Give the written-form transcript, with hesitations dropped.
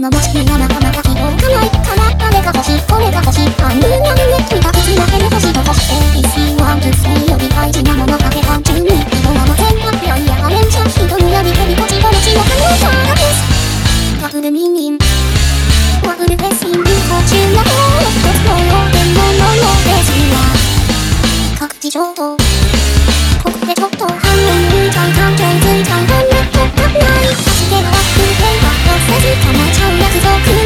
の持ちならまた気動かないからあれが欲しいこれが欲しいあんなにね君がつなげる星と星 ABC1 と性より大事なものだけ単純に色はも全部いやいやアレンジャー人により飛びこちが持ちの可能さだけワフルミニンワフルフェスイング途中の一つのようでもののですが各地上とここでちょっと反応ちゃう感情ついちゃう本音とかない足ではワッフルフェイバー寄せずかまっちゃう約束